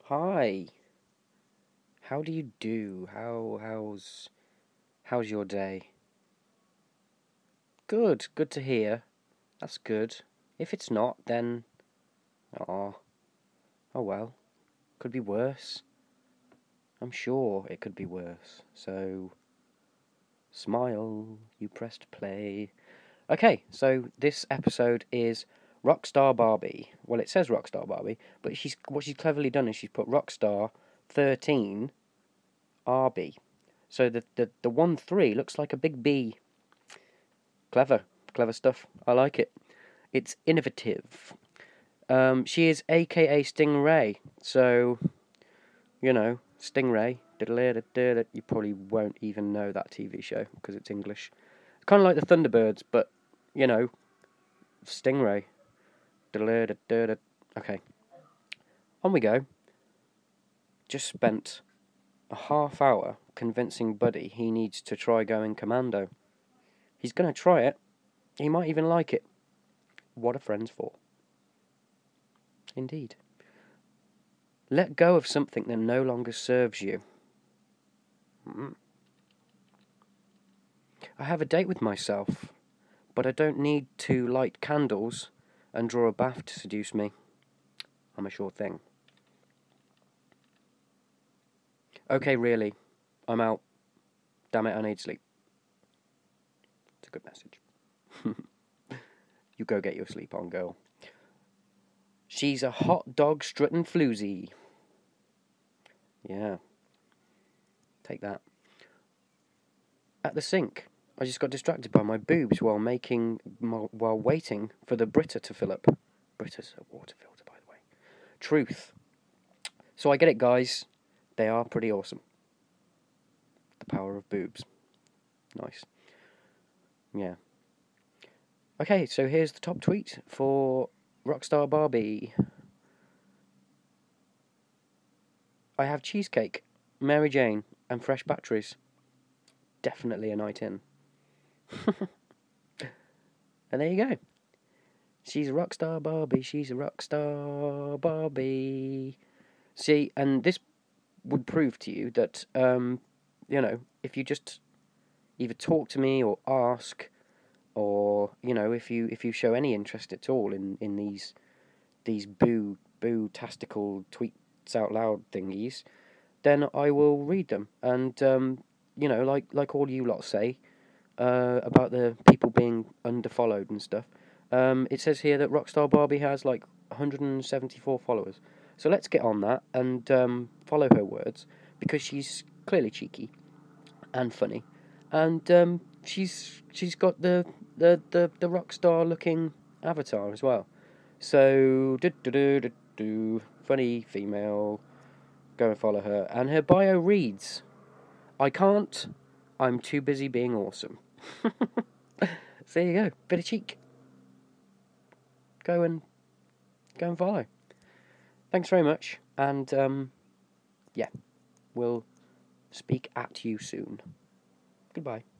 Hi. How do you do? How's your day? Good. Good to hear. That's good. If it's not, then oh, oh well. Could be worse. I'm sure it could be worse. So smile. You pressed play. Okay, so this episode is Rockstar Barbie. Well, it says Rockstar Barbie, but what she's cleverly done is she's put Rockstar 13 RB. So the 1-3 looks like a big B. Clever. Clever stuff. I like it. It's innovative. She is AKA Stingray. So, Stingray. You probably won't even know that TV show because it's English. Kind of like the Thunderbirds, but, Stingray. Okay. On we go. Just spent a half hour convincing Buddy he needs to try going commando. He's going to try it. He might even like it. What are friends for? Indeed. Let go of something that no longer serves you. I have a date with myself, but I don't need to light candles and draw a bath to seduce me. I'm a sure thing. Okay, really. I'm out. Damn it, I need sleep. It's a good message. You go get your sleep on, girl. She's a hot dog strutting floozy. Yeah. Take that. At the sink, I just got distracted by my boobs while waiting for the Brita to fill up. Brita's a water filter, by the way. Truth. So I get it, guys. They are pretty awesome. The power of boobs. Nice. Yeah. Okay, so here's the top tweet for Rockstar Barbie. I have cheesecake, Mary Jane, and fresh batteries. Definitely a night in. And there you go. She's a rockstar Barbie. She's a rockstar Barbie. See, and this would prove to you that, if you just either talk to me or ask, or if you show any interest at all in these boo-tastical tweets out loud thingies, then I will read them. And like all you lot say about the people being underfollowed and stuff. It says here that Rockstar Barbie has like 174 followers. So let's get on that and follow her words because she's clearly cheeky and funny, and she's got the rock star looking avatar as well. So funny female. Go and follow her, and her bio reads, "I can't. I'm too busy being awesome." So there you go. Bit of cheek. Go and follow. Thanks very much, and yeah, we'll speak at you soon. Goodbye.